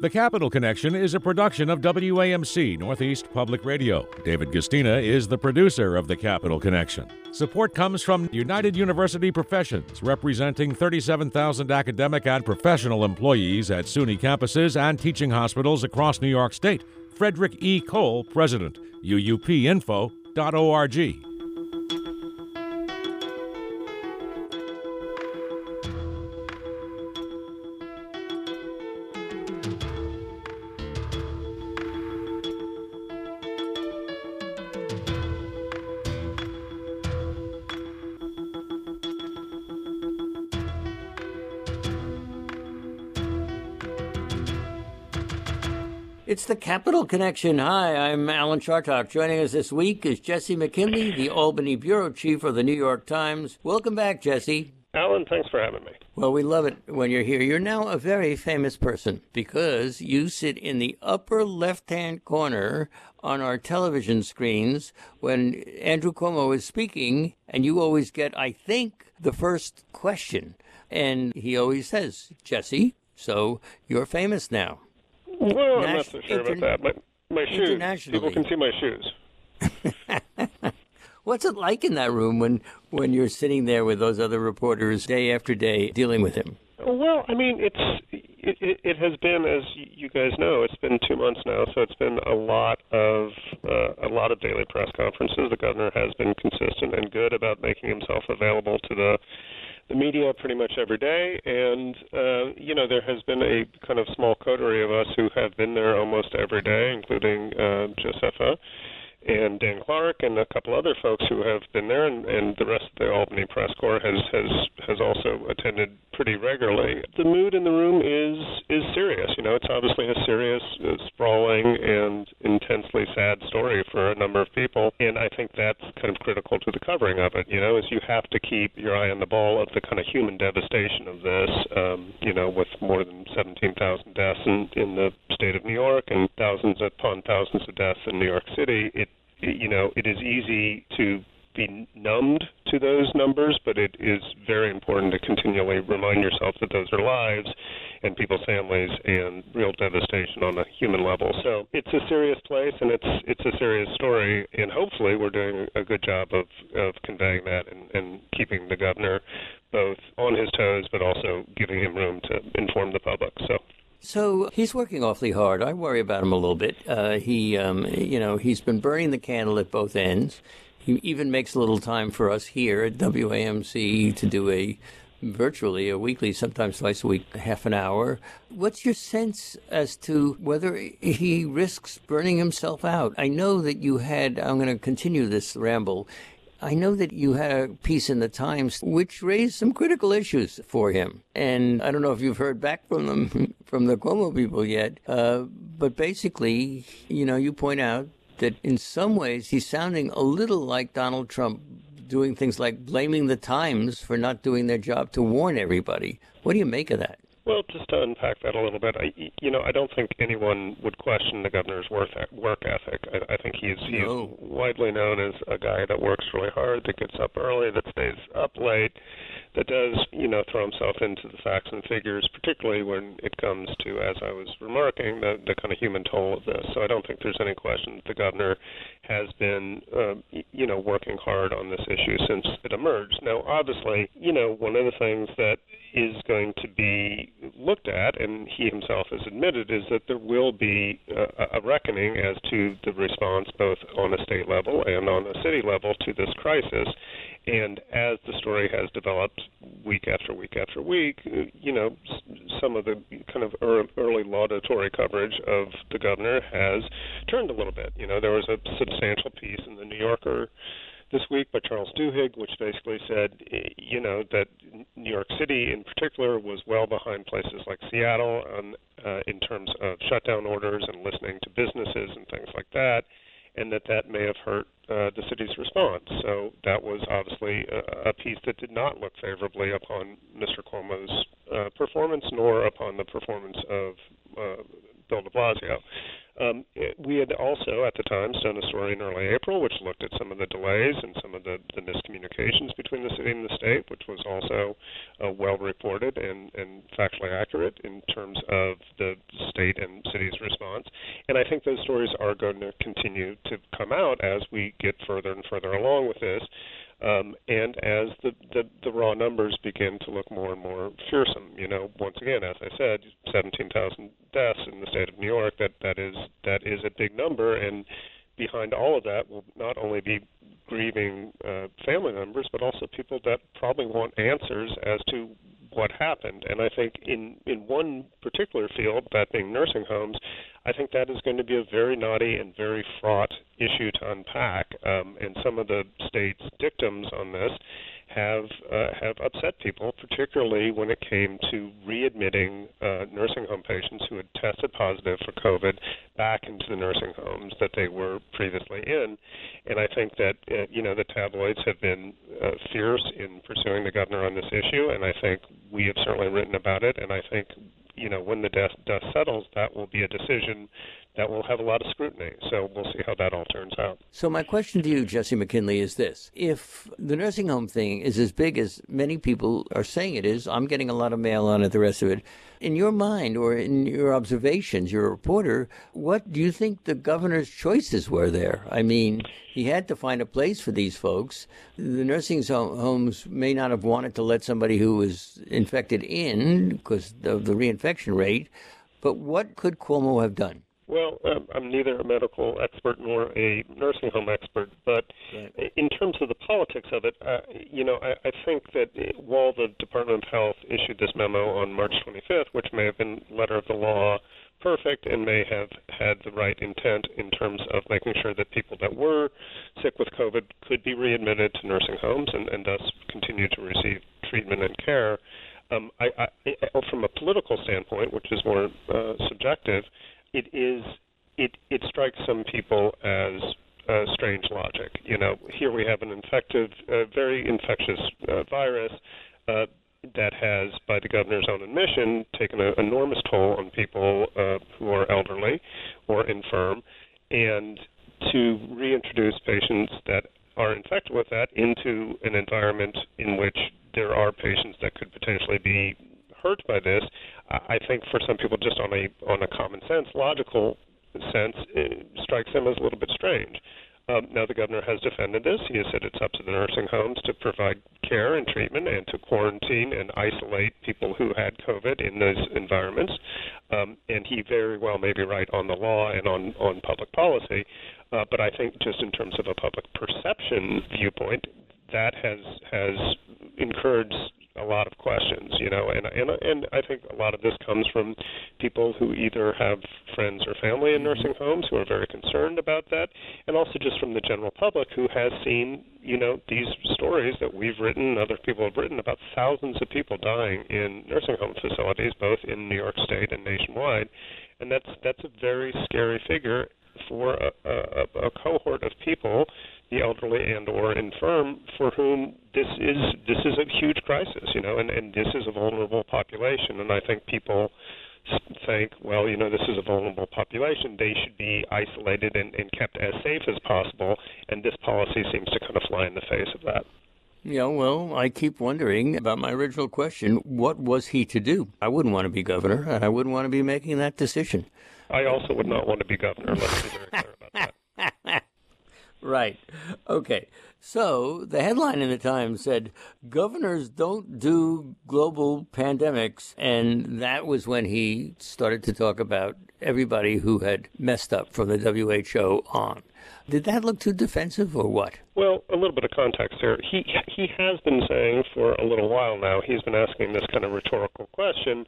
The Capital Connection is a production of WAMC Northeast Public Radio. David Gustina is the producer of The Capital Connection. Support comes from United University Professions, representing 37,000 academic and professional employees at SUNY campuses and teaching hospitals across New York State. Frederick E. Cole, President, uupinfo.org. It's the Capital Connection. Hi, I'm Alan Chartock. Joining us this week is Jesse McKinley, the Albany bureau chief of the New York Times. Welcome back, Jesse. Alan, thanks for having me. Well, we love it when you're here. You're now a very famous person because you sit in the upper left-hand corner on our television screens when Andrew Cuomo is speaking, and you always get, I think, the first question. And he always says, Jesse, so you're famous now. Well, I'm not so sure about that. My shoes. People can see my shoes. What's it like in that room when you're sitting there with those other reporters day after day dealing with him? Well, I mean, it has been, as you guys know, it's been 2 months now, so it's been a lot of daily press conferences. The governor has been consistent and good about making himself available to the media pretty much every day, and there has been a kind of small coterie of us who have been there almost every day, including Josepha and Dan Clark and a couple other folks who have been there, and the rest of the Albany press corps has also attended pretty regularly. The mood in the room is serious. It's obviously a serious, sprawling, and intensely sad story for a number of people, and I think that's kind of critical to the covering of it. Is you have to keep your eye on the ball of the kind of human devastation of this. With more than 17,000 deaths in the state of New York and thousands upon thousands of deaths in New York City. It is easy to be numbed to those numbers, but it is very important to continually remind yourself that those are lives and people's families and real devastation on a human level. So it's a serious place, and it's a serious story, and hopefully we're doing a good job of conveying that and keeping the governor both on his toes, but also giving him room to inform the public. So he's working awfully hard. I worry about him a little bit. He's been burning the candle at both ends. He even makes a little time for us here at WAMC to do virtually a weekly, sometimes twice a week, half an hour. What's your sense as to whether he risks burning himself out? I know that I'm going to continue this ramble. I know that you had a piece in the Times which raised some critical issues for him. And I don't know if you've heard back from them, from the Cuomo people yet, but basically, you point out that in some ways he's sounding a little like Donald Trump, doing things like blaming the Times for not doing their job to warn everybody. What do you make of that? Well, just to unpack that a little bit, I don't think anyone would question the governor's work ethic. I think he's widely known as a guy that works really hard, that gets up early, that stays up late, that does, throw himself into the facts and figures, particularly when it comes to, as I was remarking, the kind of human toll of this. So I don't think there's any question that the governor has been, working hard on this issue since it emerged. Now, obviously, one of the things that is going to be looked at, and he himself has admitted, is that there will be a reckoning as to the response both on a state level and on a city level to this crisis. And as the story has developed week after week after week, some of the kind of early laudatory coverage of the governor has turned a little bit. There was a substantial piece in the New Yorker this week by Charles Duhigg, which basically said, that New York City in particular was well behind places like Seattle in terms of shutdown orders and listening to businesses and things like that, and that may have hurt the city's response. So that was obviously a piece that did not look favorably upon Mr. Cuomo's performance, nor upon the performance of Bill de Blasio. We had also, at the Times, done a story in early April, which looked at some of the delays and some of the miscommunications between the city and the state, which was also well reported and factually accurate in terms of the state and city's response. And I think those stories are going to continue to come out as we get further and further along with this. And as the raw numbers begin to look more and more fearsome, once again, as I said, 17,000 deaths in the state of New York, that is a big number, and behind all of that will not only be grieving family members, but also people that probably want answers as to what happened. And I think in one particular field, that being nursing homes, I think that is going to be a very knotty and very fraught issue to unpack. And some of the state's dictums on this have upset people, particularly when it came to readmitting nursing home patients who had tested positive for COVID back into the nursing homes that they were previously in. And I think that, the tabloids have been fierce in pursuing the governor on this issue, and I think we have certainly written about it, and I think when the dust settles, that will be a decision that will have a lot of scrutiny. So we'll see how that all turns out. So my question to you, Jesse McKinley, is this. If the nursing home thing is as big as many people are saying it is, I'm getting a lot of mail on it, the rest of it. In your mind or in your observations, you're a reporter, what do you think the governor's choices were there? I mean, he had to find a place for these folks. The nursing homes may not have wanted to let somebody who was infected in because of the reinfection rate, but what could Cuomo have done? Well, I'm neither a medical expert nor a nursing home expert, but right. In terms of the politics of it, I think that while the Department of Health issued this memo on March 25th, which may have been letter of the law perfect and may have had the right intent in terms of making sure that people that were sick with COVID could be readmitted to nursing homes and thus continue to receive treatment and care, from a political standpoint, which is more subjective, it strikes some people as strange logic. Here we have an very infectious virus that has, by the governor's own admission, taken an enormous toll on people who are elderly or infirm, and to reintroduce patients that are infected with that into an environment in which there are patients that could potentially be hurt by this, I think for some people just on a common sense, logical sense, it strikes them as a little bit strange. Now the governor has defended this. He has said it's up to the nursing homes to provide care and treatment and to quarantine and isolate people who had COVID in those environments. And he very well may be right on the law and on public policy. But I think just in terms of a public perception viewpoint, that has encouraged a lot of questions, and I think a lot of this comes from people who either have friends or family in nursing homes who are very concerned about that, and also just from the general public who has seen, these stories that we've written, other people have written about thousands of people dying in nursing home facilities, both in New York State and nationwide, and that's a very scary figure for a cohort of people, the elderly and or infirm, for whom this is a huge crisis, and this is a vulnerable population. And I think people think, well, this is a vulnerable population. They should be isolated and kept as safe as possible. And this policy seems to kind of fly in the face of that. Yeah, well, I keep wondering about my original question. What was he to do? I wouldn't want to be governor, and I wouldn't want to be making that decision. I also would not want to be governor. Let's be very clear about that. Right. Okay. So the headline in the Times said, governors don't do global pandemics. And that was when he started to talk about everybody who had messed up from the WHO on. Did that look too defensive or what? Well, a little bit of context here. He has been saying for a little while now, he's been asking this kind of rhetorical question,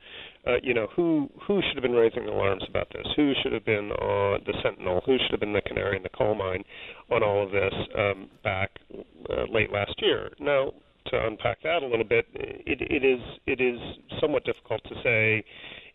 who should have been raising alarms about this? Who should have been the sentinel? Who should have been the canary in the coal mine on all of this back late last year? Now, to unpack that a little bit, it is somewhat difficult to say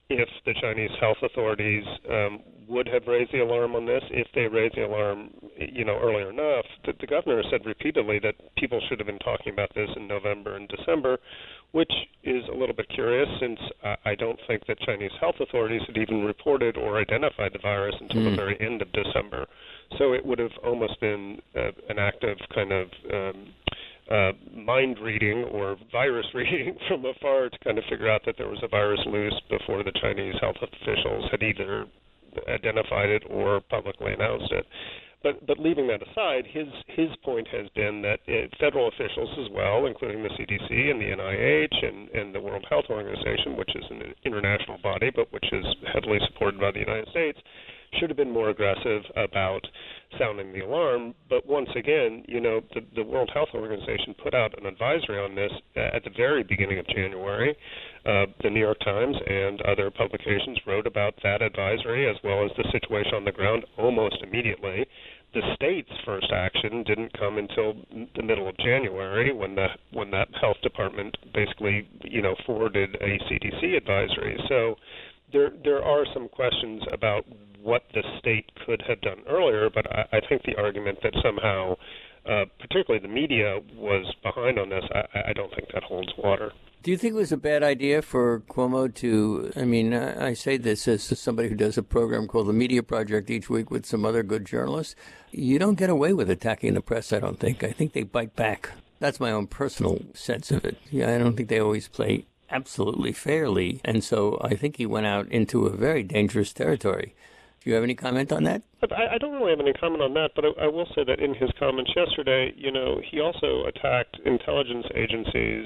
if the Chinese health authorities would have raised the alarm on this, if they raised the alarm, earlier enough. The governor said repeatedly that people should have been talking about this in November and December, which is a little bit curious since I don't think that Chinese health authorities had even reported or identified the virus until the very end of December. So it would have almost been an act of kind of mind reading or virus reading from afar to kind of figure out that there was a virus loose before the Chinese health officials had either identified it or publicly announced it. But leaving that aside, his point has been that federal officials as well, including the CDC and the NIH and the World Health Organization, which is an international body but which is heavily supported by the United States, should have been more aggressive about sounding the alarm. But once again, the World Health Organization put out an advisory on this at the very beginning of January. The New York Times and other publications wrote about that advisory as well as the situation on the ground almost immediately. The state's first action didn't come until the middle of January when that health department basically, forwarded a CDC advisory. So there are some questions about what the state could have done earlier, but I think the argument that somehow, particularly the media, was behind on this, I don't think that holds water. Do you think it was a bad idea for Cuomo to, I say this as somebody who does a program called The Media Project each week with some other good journalists. You don't get away with attacking the press, I don't think. I think they bite back. That's my own personal sense of it. Yeah, I don't think they always play absolutely fairly. And so I think he went out into a very dangerous territory. Do you have any comment on that? I don't really have any comment on that, but I will say that in his comments yesterday, he also attacked intelligence agencies,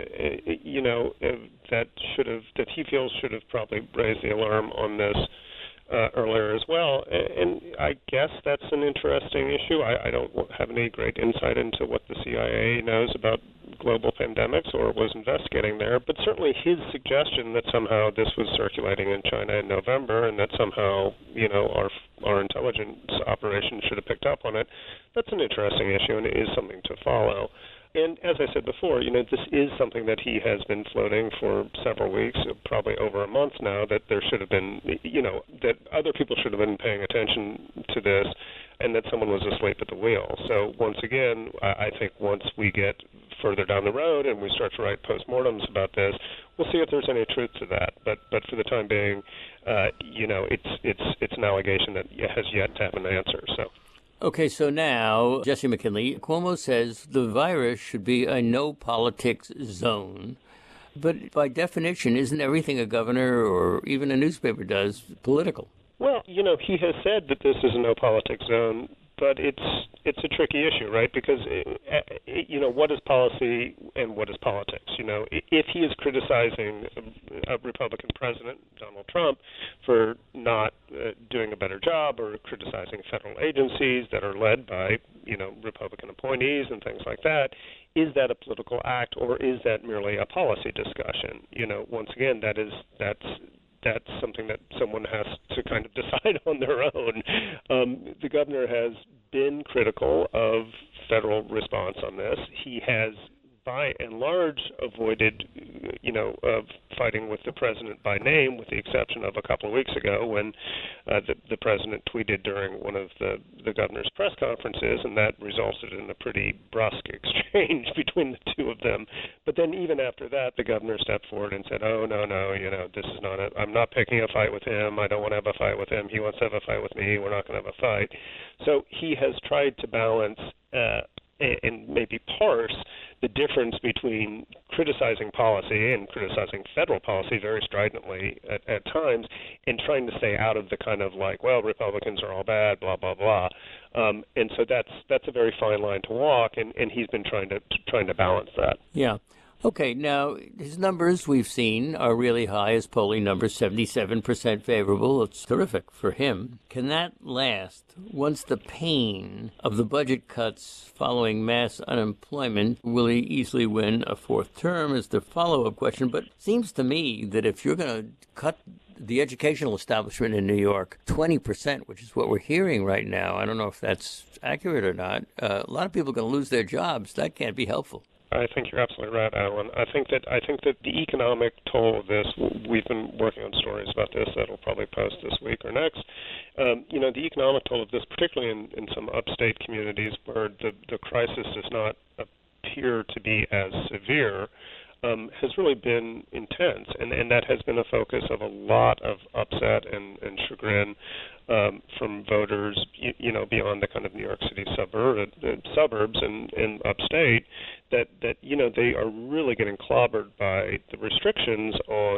that he feels should have probably raised the alarm on this earlier as well. And I guess that's an interesting issue. I don't have any great insight into what the CIA knows about global pandemics or was investigating there, but certainly his suggestion that somehow this was circulating in China in November and that somehow, our intelligence operation should have picked up on it, that's an interesting issue and it is something to follow. And as I said before, this is something that he has been floating for several weeks, probably over a month now, that there should have been, that other people should have been paying attention to this and that someone was asleep at the wheel. So once again, I think once we get further down the road and we start to write postmortems about this, we'll see if there's any truth to that. But for the time being, it's an allegation that has yet to have an answer. So. Okay, so now, Jesse McKinley, Cuomo says the virus should be a no-politics zone. But by definition, isn't everything a governor or even a newspaper does political? Well, he has said that this is a no-politics zone, but it's a tricky issue, right? Because, what is policy and what is politics? If he is criticizing a Republican president, Donald Trump, for not doing a better job or criticizing federal agencies that are led by, Republican appointees and things like that, is that a political act or is that merely a policy discussion? Once again, that's something that someone has to kind of decide on their own. The governor has been critical of federal response on this. He has, by and large, avoided, fighting with the president by name, with the exception of a couple of weeks ago when the president tweeted during one of the governor's press conferences, and that resulted in a pretty brusque exchange between the two of them. But then even after that, the governor stepped forward and said, oh, no, this is not I'm not picking a fight with him. I don't want to have a fight with him. He wants to have a fight with me. We're not going to have a fight. So he has tried to balance and maybe parse the difference between criticizing policy and criticizing federal policy very stridently at times and trying to stay out of the kind of like, well, Republicans are all bad, blah, blah, blah. And so that's a very fine line to walk, and he's been trying to balance that. Yeah. Okay, now, his numbers we've seen are really high. His polling numbers, 77% favorable. It's terrific for him. Can that last once the pain of the budget cuts following mass unemployment? Will he easily win a fourth term is the follow-up question. But it seems to me that if you're going to cut the educational establishment in New York 20%, which is what we're hearing right now, I don't know if that's accurate or not, a lot of people are going to lose their jobs. That can't be helpful. I think you're absolutely right, Alan. I think that the economic toll of this, we've been working on stories about this that'll probably post this week or next. The economic toll of this, particularly in some upstate communities where the crisis does not appear to be as severe, has really been intense, and that has been a focus of a lot of upset and chagrin from voters, beyond the kind of New York City suburbs and upstate, that they are really getting clobbered by the restrictions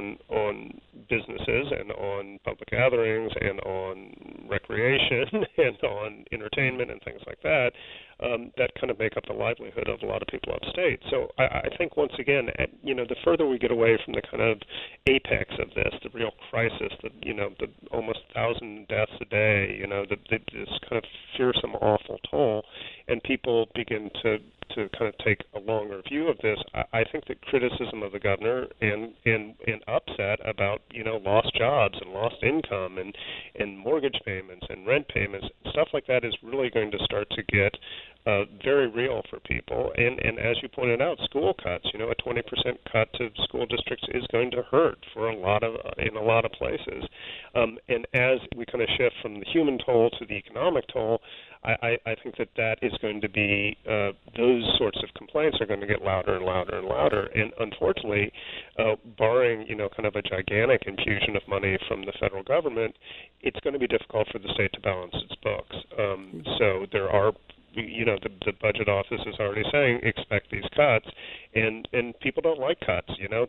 on businesses and on public gatherings and on recreation and on entertainment and things like that, that kind of make up the livelihood of a lot of people upstate. So I think, once again, the further we get away from the kind of apex of this, the real crisis, the almost 1,000 deaths a day, this kind of fearsome, awful toll, and people begin to kind of take a longer view of this, I think that criticism of the governor and upset about lost jobs and lost income and mortgage payments and rent payments, stuff like that, is really going to start to get very real for people. And as you pointed out, school cuts, a 20% cut to school districts is going to hurt in a lot of places. And as we kind of shift from the human toll to the economic toll, I think that is going to be, those sorts of complaints are going to get louder and louder and louder. And unfortunately, barring, kind of a gigantic infusion of money from the federal government, it's going to be difficult for the state to balance its books. So there are, the budget office is already saying expect these cuts, and people don't like cuts.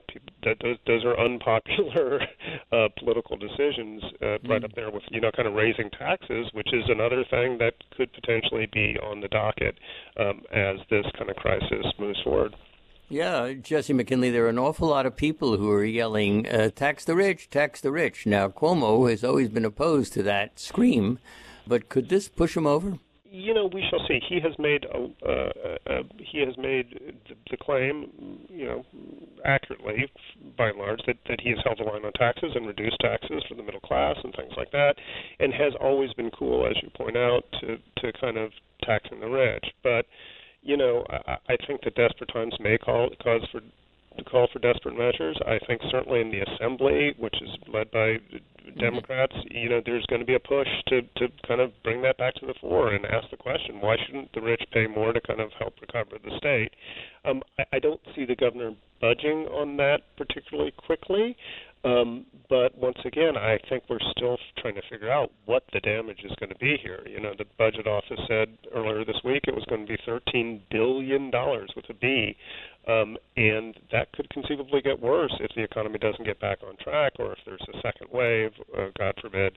Those are unpopular political decisions, right up there with kind of raising taxes, which is another thing that could potentially be on the docket as this kind of crisis moves forward. Yeah, Jesse McKinley, there are an awful lot of people who are yelling, tax the rich, tax the rich. Now, Cuomo has always been opposed to that scream, but could this push him over? We shall see. He has made the claim, accurately by and large, that he has held the line on taxes and reduced taxes for the middle class and things like that, and has always been cool, as you point out, to kind of taxing the rich. But I think that desperate times may call for desperate measures. I think certainly in the Assembly, which is led by Democrats, there's going to be a push to kind of bring that back to the fore and ask the question, why shouldn't the rich pay more to kind of help recover the state? I don't see the governor budging on that particularly quickly. But once again, I think we're still trying to figure out what the damage is going to be here. The budget office said earlier this week it was going to be $13 billion with a B. And that could conceivably get worse if the economy doesn't get back on track, or if there's a second wave, God forbid,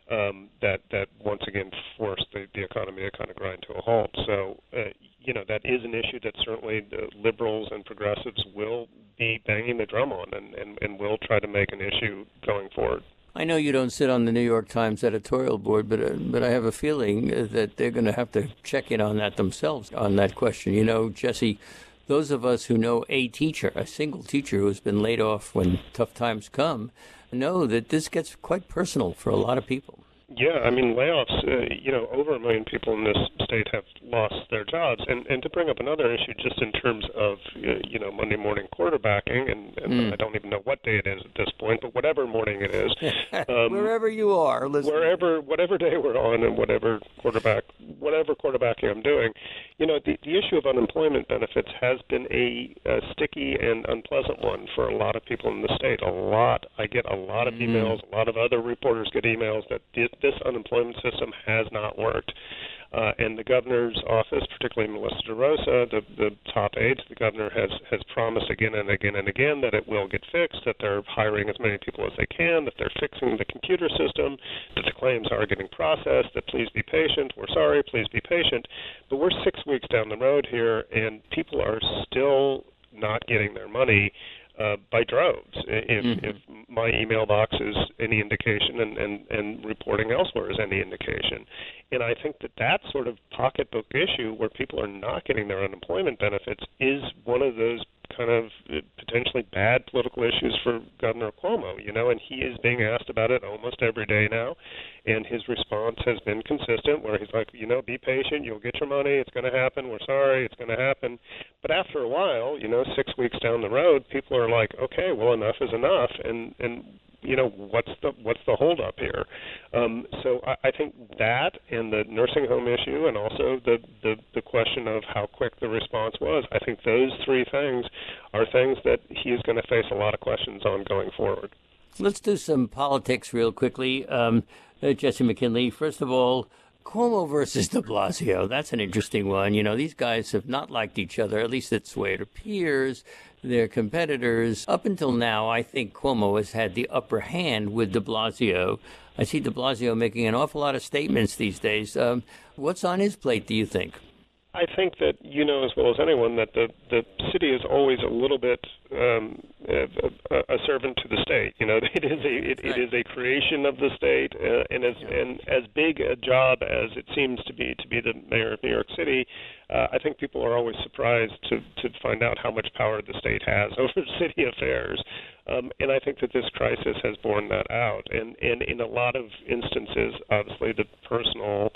that once again force the economy to kind of grind to a halt. So, that is an issue that certainly the liberals and progressives will be banging the drum on and will try to make an issue going forward. I know you don't sit on the New York Times editorial board, but I have a feeling that they're going to have to check in on that themselves, on that question. Jesse, those of us who know a single teacher who has been laid off when tough times come, know that this gets quite personal for a lot of people. Yeah, I mean, layoffs, over 1 million people in this state have lost their jobs. And to bring up another issue just in terms of, Monday morning quarterbacking, and I don't even know what day it is at this point, but whatever morning it is. Wherever you are. Whatever day we're on and whatever quarterbacking I'm doing, the issue of unemployment benefits has been a sticky and unpleasant one for a lot of people in the state. I get a lot of emails, a lot of other reporters get emails that this unemployment system has not worked. And the governor's office, particularly Melissa DeRosa, the top aide to the governor, has promised again and again and again that it will get fixed, that they're hiring as many people as they can, that they're fixing the computer system, that the claims are getting processed, that please be patient, we're sorry, please be patient. But we're 6 weeks down the road here, and people are still not getting their money by droves, if my email box is any indication and reporting elsewhere is any indication. And I think that sort of pocketbook issue where people are not getting their unemployment benefits is one of those kind of potentially bad political issues for Governor Cuomo, and he is being asked about it almost every day now, and his response has been consistent, where he's like, be patient, you'll get your money, it's going to happen, we're sorry, it's going to happen. But after a while, 6 weeks down the road, people are like, okay, well, enough is enough, and what's the holdup here? So I think that and the nursing home issue, and also the question of how quick the response was, I think those three things are things that he is going to face a lot of questions on going forward. Let's do some politics real quickly. Jesse McKinley, first of all, Cuomo versus de Blasio, that's an interesting one. These guys have not liked each other, at least that's the way it appears. They're competitors. Up until now, I think Cuomo has had the upper hand with de Blasio. I see de Blasio making an awful lot of statements these days. What's on his plate, do you think? I think that you know as well as anyone that the city is always a little bit a servant to the state. It is a creation of the state, and as big a job as it seems to be the mayor of New York City, I think people are always surprised to find out how much power the state has over city affairs. And I think that this crisis has borne that out. And in a lot of instances, obviously, the personal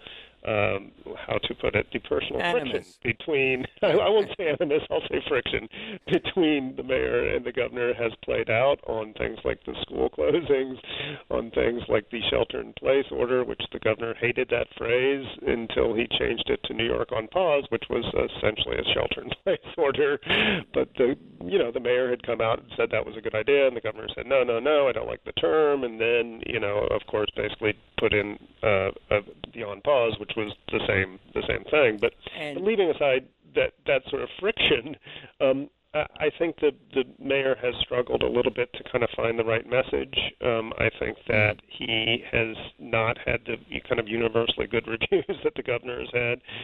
the personal friction between, I won't say animus, I'll say friction, between the mayor and the governor has played out on things like the school closings, on things like the shelter-in-place order, which the governor hated that phrase until he changed it to New York on pause, which was essentially a shelter-in-place order. But the mayor had come out and said that was a good idea, and the governor said, no, I don't like the term, and then, of course, basically put in the on pause, which was the same thing. But leaving aside that sort of friction, I think that the mayor has struggled a little bit to kind of find the right message. I think that he has not had the kind of universally good reviews that the governor has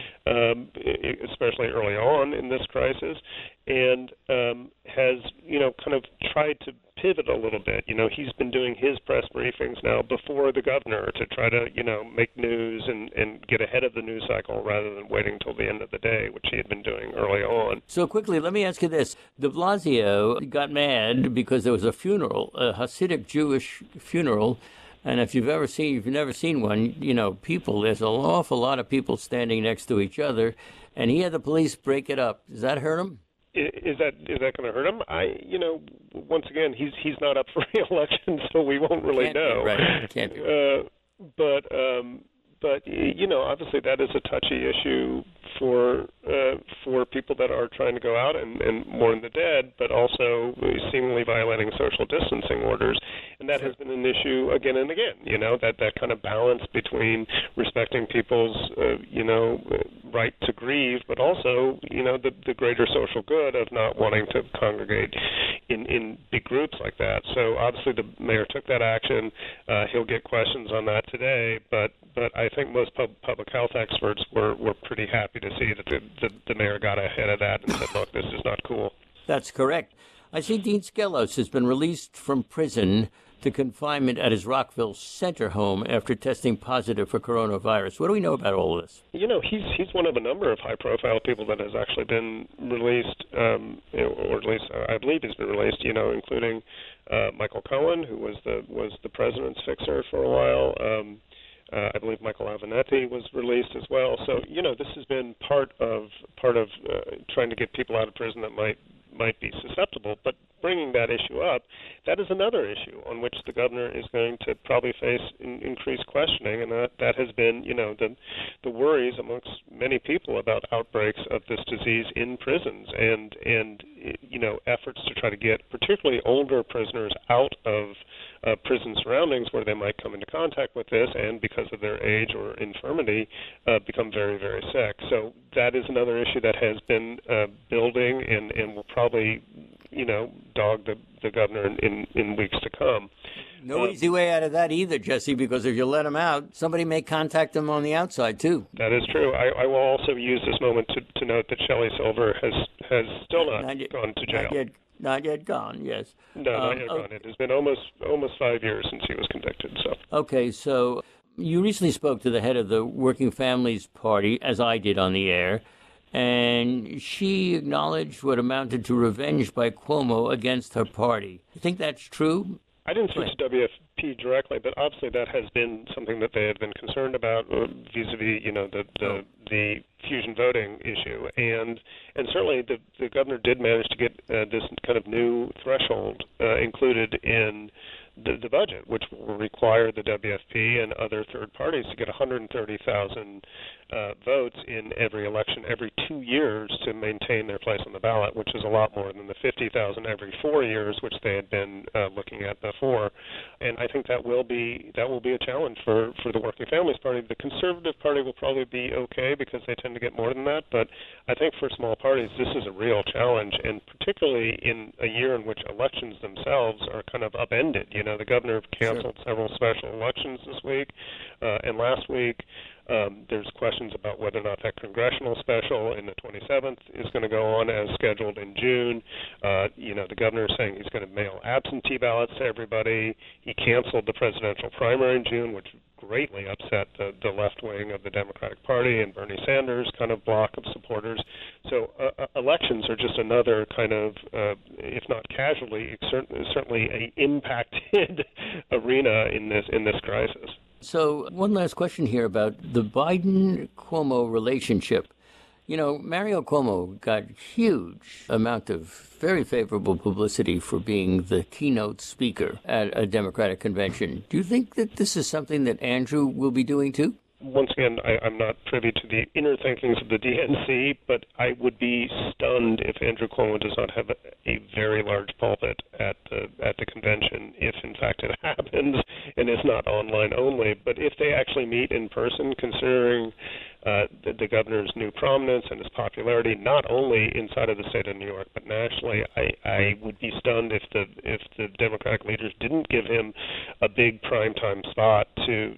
had, especially early on in this crisis, and has kind of tried to pivot a little bit. He's been doing his press briefings now before the governor to try to, make news and get ahead of the news cycle rather than waiting till the end of the day, which he had been doing early on. So quickly, let me ask you this. De Blasio got mad because there was a funeral, a Hasidic Jewish funeral, and if you've never seen one, there's an awful lot of people standing next to each other, and he had the police break it up. Does that hurt him? Is that going to hurt him? Once again, he's not up for re-election, so we won't really know. Right, can't be. Right. But obviously that is a touchy issue for people that are trying to go out and mourn the dead, but also seemingly violating social distancing orders, and that has been an issue again and again. That kind of balance between respecting people's right to grieve, but also the greater social good of not wanting to congregate in big groups like that. So obviously the mayor took that action. He'll get questions on that today, but I think most public health experts were pretty happy to see that the mayor got ahead of that and said, look, this is not cool. That's correct. I see Dean Skelos has been released from prison to confinement at his Rockville Center home after testing positive for coronavirus. What do we know about all of this? He's one of a number of high-profile people that has actually been released, or at least I believe he's been released, including Michael Cohen, who was the president's fixer for a while. I believe Michael Avenatti was released as well. So, this has been part of trying to get people out of prison that might be susceptible. But bringing that issue up, that is another issue on which the governor is going to probably face increased questioning, and that has been, the worries amongst many people about outbreaks of this disease in prisons, and efforts to try to get particularly older prisoners out of prison surroundings where they might come into contact with this, and because of their age or infirmity, become very, very sick. So that is another issue that has been building and will probably, dog the governor in weeks to come. No easy way out of that either, Jesse, because if you let him out, somebody may contact him on the outside, too. That is true. I will also use this moment to note that Shelley Silver has still not gone to jail. Not yet gone, yes. No, not yet gone. It has been almost 5 years since he was convicted. So. Okay, so you recently spoke to the head of the Working Families Party, as I did on the air, and she acknowledged what amounted to revenge by Cuomo against her party. You think that's true? I didn't speak to WFP directly, but obviously that has been something that they have been concerned about vis-a-vis, the fusion voting issue, and certainly the governor did manage to get this kind of new threshold included in the budget, which will require the WFP and other third parties to get 130,000 votes in every election every 2 years to maintain their place on the ballot, which is a lot more than the 50,000 every 4 years, which they had been looking at before. And I think that will be a challenge for the Working Families Party. The Conservative Party will probably be okay because they tend to get more than that, but I think for small parties this is a real challenge, and particularly in a year in which elections themselves are kind of upended. The governor canceled several special elections this week and last week. There's questions about whether or not that congressional special in the 27th is going to go on as scheduled in June. The governor is saying he's going to mail absentee ballots to everybody. He canceled the presidential primary in June, which greatly upset the left wing of the Democratic Party and Bernie Sanders' kind of block of supporters. So elections are just another kind of, if not casualty, certainly an impacted arena in this crisis. So one last question here about the Biden-Cuomo relationship. Mario Cuomo got huge amount of very favorable publicity for being the keynote speaker at a Democratic convention. Do you think that this is something that Andrew will be doing too? Once again, I'm not privy to the inner thinkings of the DNC, but I would be stunned if Andrew Cuomo does not have a very large pulpit at the convention, if in fact it happens and is not online only. But if they actually meet in person, considering the governor's new prominence and his popularity, not only inside of the state of New York but nationally, I would be stunned if the Democratic leaders didn't give him a big primetime spot to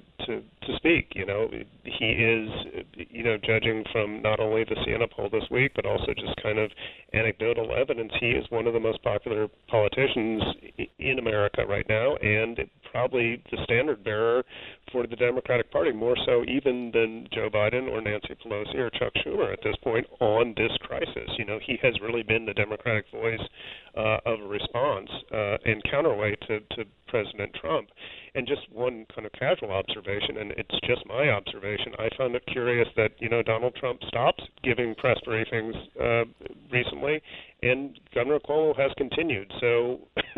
speak. He is, judging from not only the Siena poll this week, but also just kind of anecdotal evidence, he is one of the most popular politicians in America right now, and probably the standard bearer for the Democratic Party, more so even than Joe Biden or Nancy Pelosi or Chuck Schumer at this point on this crisis. He has really been the Democratic voice of a response and counterweight to President Trump. And just one kind of casual observation, and it's just my observation, I found it curious that, Donald Trump stopped giving press briefings recently, and Governor Cuomo has continued. So,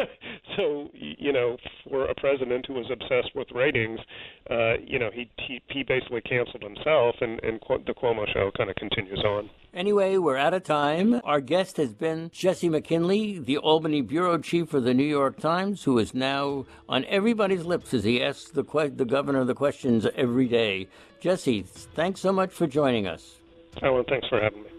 for a president who was obsessed with ratings, he basically canceled himself, and the Cuomo show kind of continues on. Anyway, we're out of time. Our guest has been Jesse McKinley, the Albany bureau chief for the New York Times, who is now on everybody's lips as he asks the governor the questions every day. Jesse, thanks so much for joining us. Oh, well, thanks for having me.